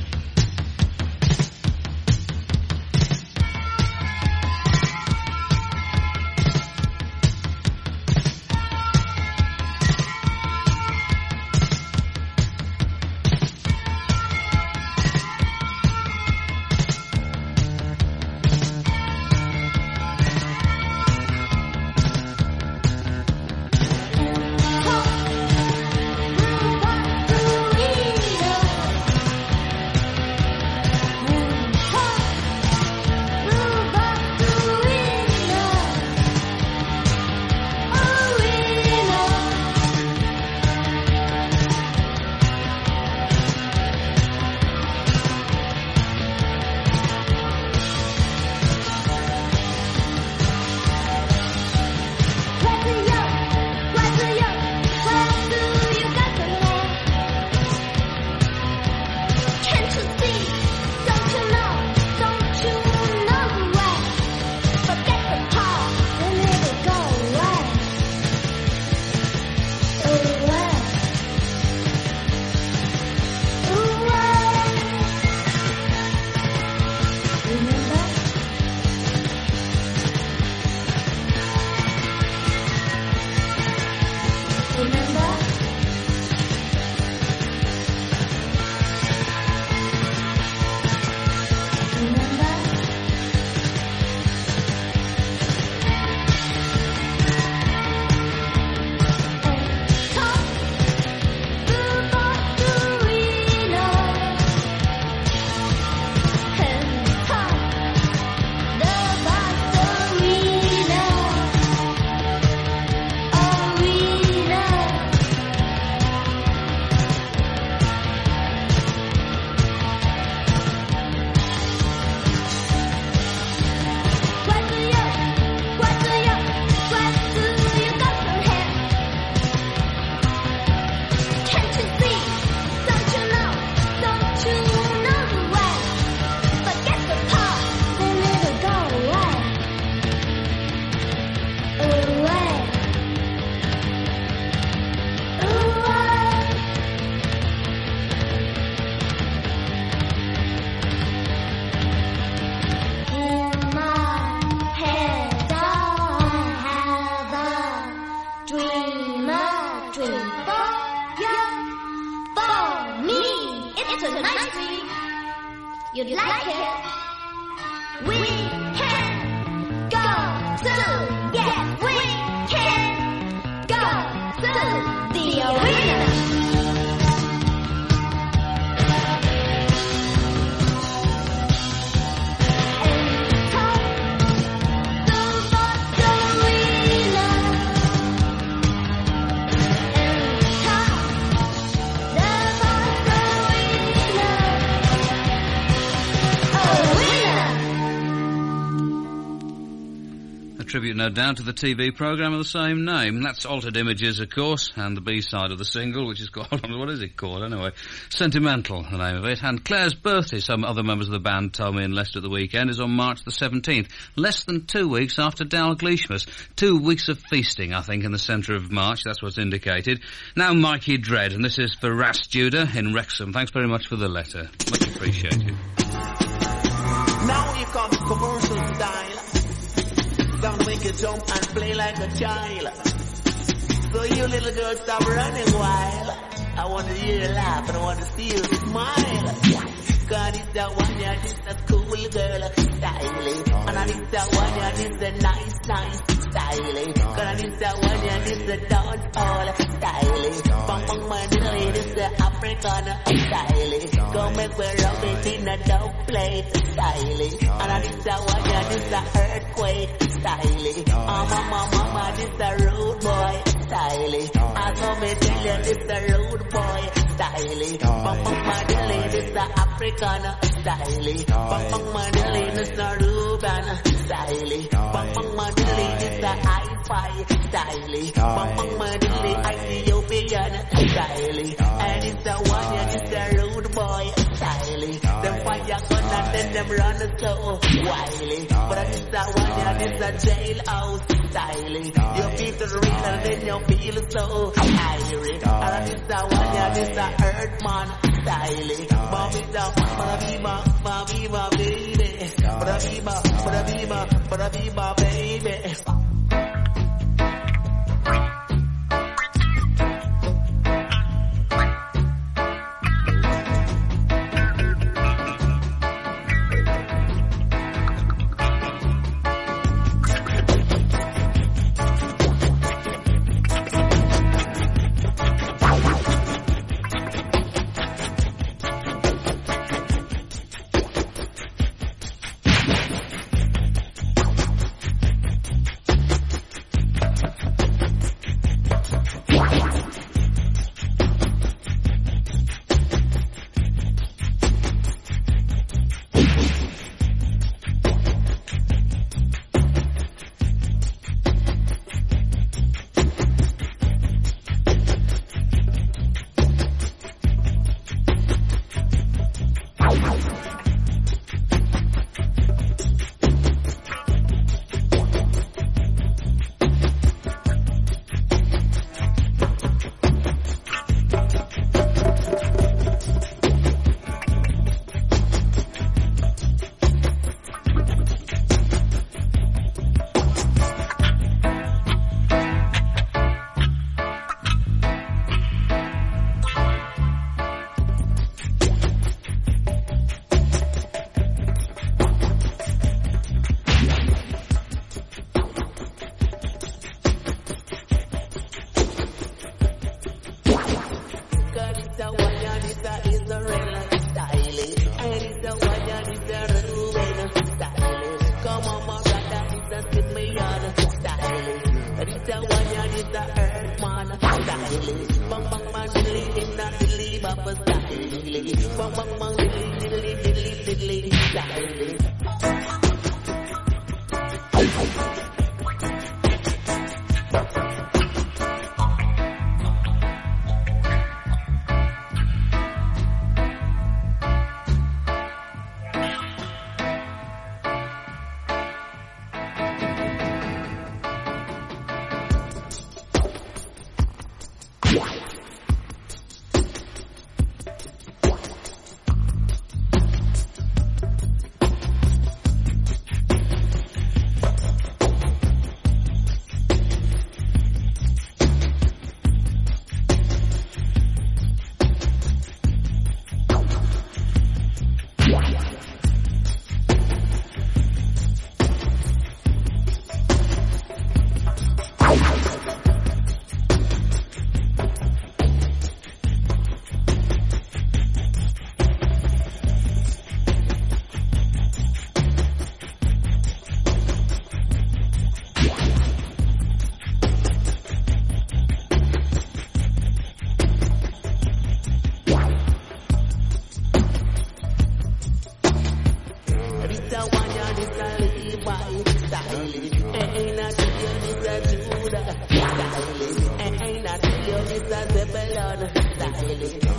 You'd like it? We can go to, yes, we can go to the arena. Tribute, no doubt, to the TV programme of the same name. That's Altered Images, of course, and the B-side of the single, which is called, what is it called, anyway? Sentimental, the name of it. And Claire's birthday, some other members of the band told me in Leicester at the weekend, is on March the 17th, less than 2 weeks after Dalgleish. 2 weeks of feasting, I think, in the centre of March, that's what's indicated. Now Mikey Dread, and this is for Ras Judah in Wrexham. Thanks very much for the letter. Much appreciated. Now here comes commercial style. Don't make you jump and play like a child. So you little girl, stop running wild. I want to hear you laugh and I want to see you smile. God is that one, yeah, this a cool girl, styling. And I need that one, yeah, this a nice styling. God, I need that one, yeah, this a dance hall, styling. Bang bang man, this a African styling. Go make we rub it in a dog plate, styling. And I need that one, yeah, this a earthquake, styling. Mama, this a rude boy, styling. I saw me tell you, this a rude boy, styling. Bang bang man, this a African styling. Bang bang man, this a Ruben styling. Bang bang man, this a hi-fi styling. Bang bang man, Ethiopian styling. And it's the one, yeah, it's the rude boy styling. Them fire gun and then them run so wily. But it's the one, yeah, it's the jailhouse styling. You feel the real and then you feel so irie. And it's the one, yeah, it's the Earthman styling. Mommy, my baby. My baby.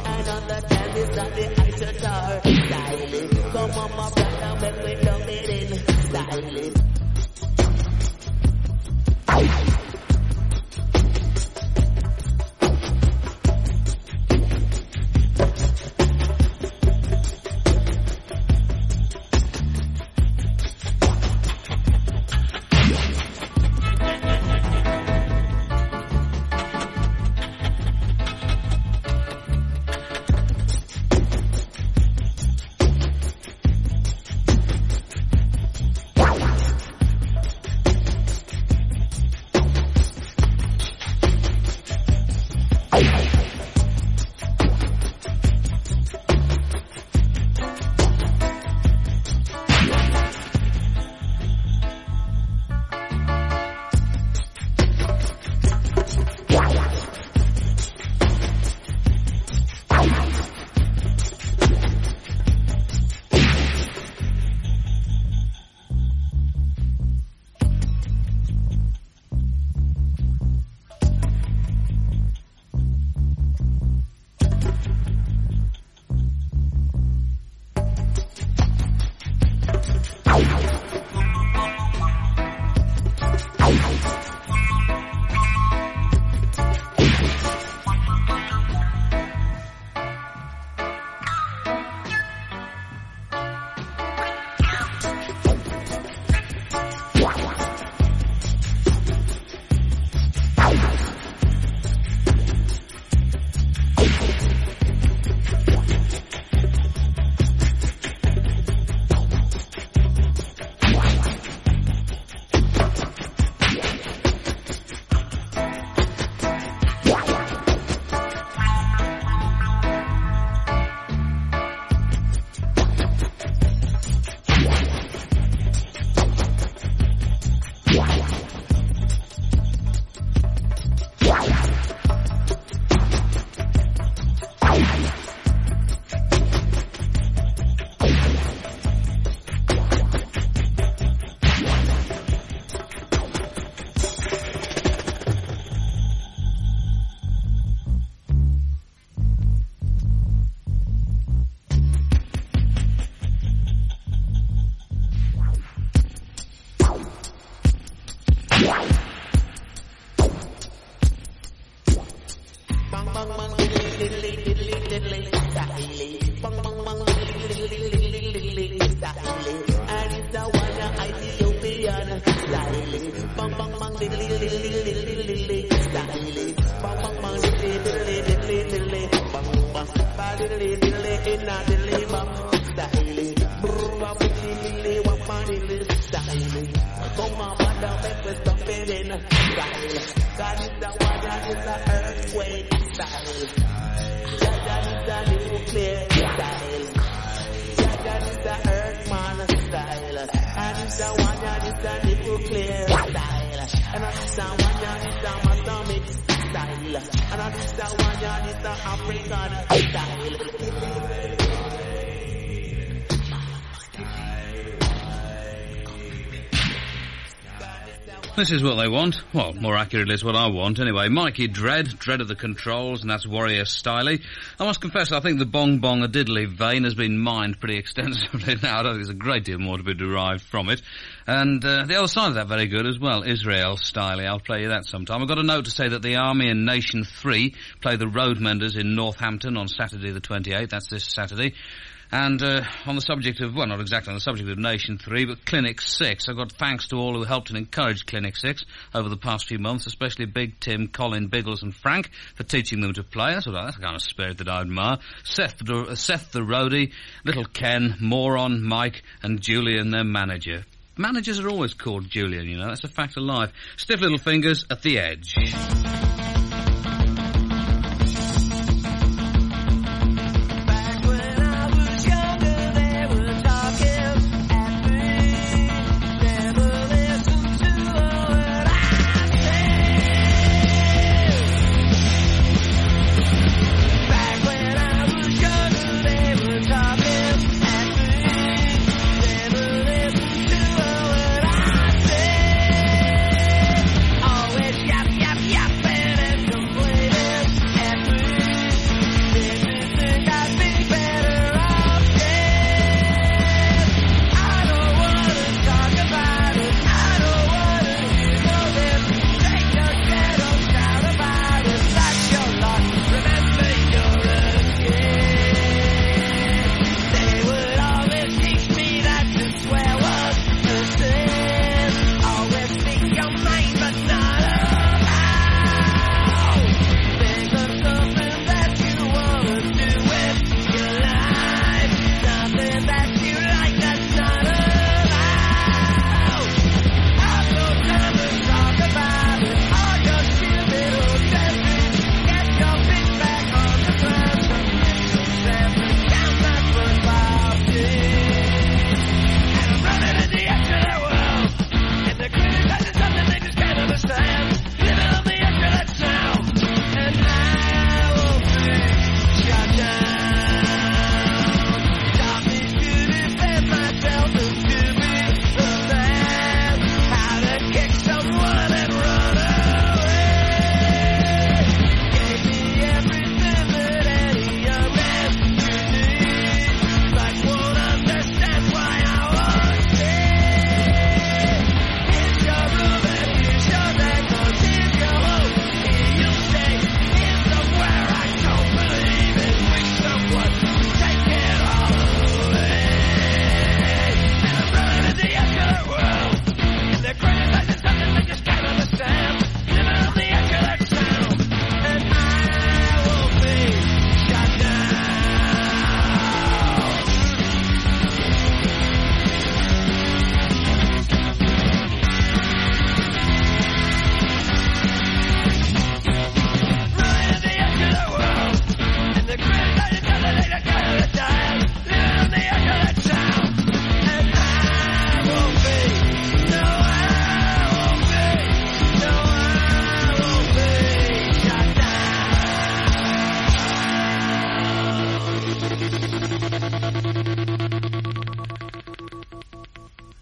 and on the canvas of the ice guitar. Style it. Come on, my brother, when we dub it in. Style it. This is what they want. Well, more accurately, it's what I want. Anyway, Mikey Dread of the controls, and that's Warrior Styley. I must confess, I think the Bong Bong a Diddley vein has been mined pretty extensively now. I don't think there's a great deal more to be derived from it. And the other side of that very good as well, Israel Styley. I'll play you that sometime. I've got a note to say that the Army and Nation 3 play the Roadmenders in Northampton on Saturday the 28th. That's this Saturday. And on the subject of, well, not exactly on the subject of Nation 3, but Clinic 6, I've got thanks to all who helped and encouraged Clinic 6 over the past few months, especially Big Tim, Colin, Biggles and Frank for teaching them to play. That's the kind of spirit that I admire. Seth the roadie, Little Ken, Moron, Mike and Julian, their manager. Managers are always called Julian, you know, that's a fact of life. Stiff Little Fingers at the Edge. Yap, yap, yap,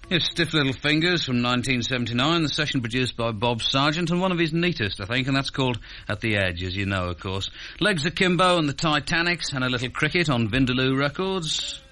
His Stiff Little Fingers from 1979, the session produced by Bob Sargent, and one of his neatest, I think, and that's called At the Edge, as you know, of course. Legs Akimbo and the Titanics, and a little cricket on Vindaloo Records.